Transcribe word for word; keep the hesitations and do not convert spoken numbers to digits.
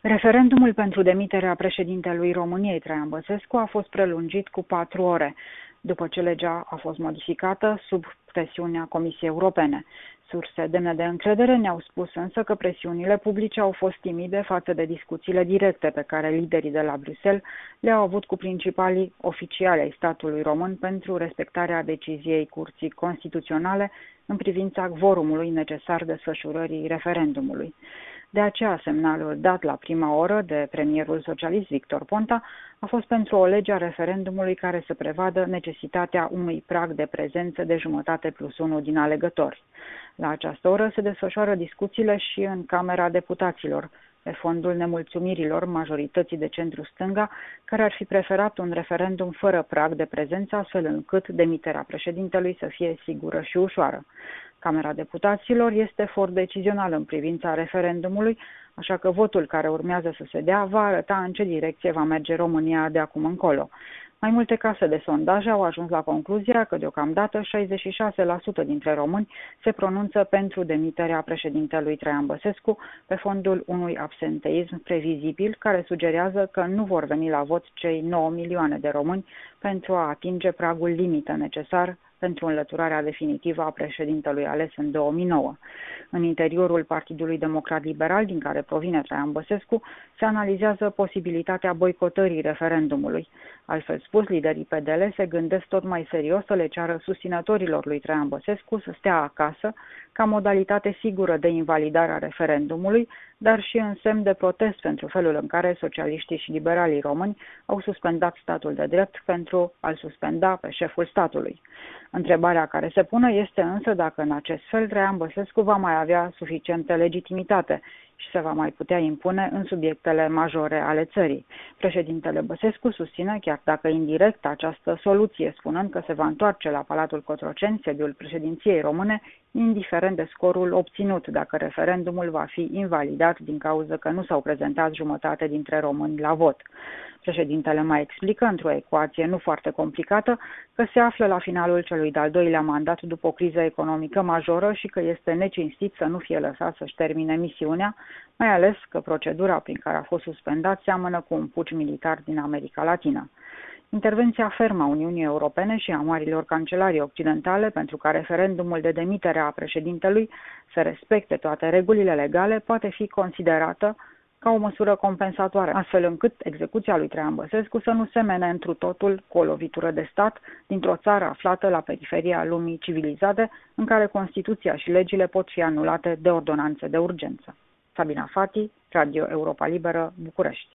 Referendumul pentru demiterea președintelui României, Traian Băsescu, a fost prelungit cu patru ore, după ce legea a fost modificată sub presiunea Comisiei Europene. Surse demne de încredere ne-au spus însă că presiunile publice au fost timide față de discuțiile directe pe care liderii de la Bruxelles le-au avut cu principalii oficiali ai statului român pentru respectarea deciziei Curții Constituționale în privința cvorumului necesar desfășurării referendumului. De aceea, semnalul dat la prima oră de premierul socialist Victor Ponta a fost pentru o lege a referendumului care să prevadă necesitatea unui prag de prezență de jumătate plus unu din alegători. La această oră se desfășoară discuțiile și în Camera Deputaților, pe fondul nemulțumirilor majorității de centru-stânga, care ar fi preferat un referendum fără prag de prezență, astfel încât demiterea președintelui să fie sigură și ușoară. Camera Deputaților este for decizional în privința referendumului, așa că votul care urmează să se dea va arăta în ce direcție va merge România de acum încolo. Mai multe case de sondaj au ajuns la concluzia că deocamdată șaizeci și șase la sută dintre români se pronunță pentru demiterea președintelui Traian Băsescu pe fondul unui absenteism previzibil care sugerează că nu vor veni la vot cei nouă milioane de români pentru a atinge pragul limită necesar pentru înlăturarea definitivă a președintelui ales în două mii nouă. În interiorul Partidului Democrat Liberal, din care provine Traian Băsescu, se analizează posibilitatea boicotării referendumului. Altfel spus, liderii P D L se gândesc tot mai serios să le ceară susținătorilor lui Traian Băsescu să stea acasă ca modalitate sigură de invalidare a referendumului, dar și în semn de protest pentru felul în care socialiștii și liberalii români au suspendat statul de drept pentru a-l suspenda pe șeful statului. Întrebarea care se pune este însă dacă în acest fel Traian Băsescu va mai avea suficientă legitimitate și se va mai putea impune în subiectele majore ale țării. Președintele Băsescu susține, chiar dacă indirect, această soluție, spunând că se va întoarce la Palatul Cotroceni, sediul președinției române, indiferent de scorul obținut, dacă referendumul va fi invalidat din cauza că nu s-au prezentat jumătate dintre români la vot. Președintele mai explică, într-o ecuație nu foarte complicată, că se află la finalul celui de-al doilea mandat după o criză economică majoră și că este necinstit să nu fie lăsat să-și termine misiunea, mai ales că procedura prin care a fost suspendat seamănă cu un puci militar din America Latină. Intervenția fermă a Uniunii Europene și a marilor cancelarii occidentale pentru ca referendumul de demitere a președintelui să respecte toate regulile legale poate fi considerată ca o măsură compensatoare, astfel încât execuția lui Traian Băsescu să nu semene întru totul cu o lovitură de stat dintr-o țară aflată la periferia lumii civilizate, în care Constituția și legile pot fi anulate de ordonanțe de urgență. Sabina Fati, Radio Europa Liberă, București.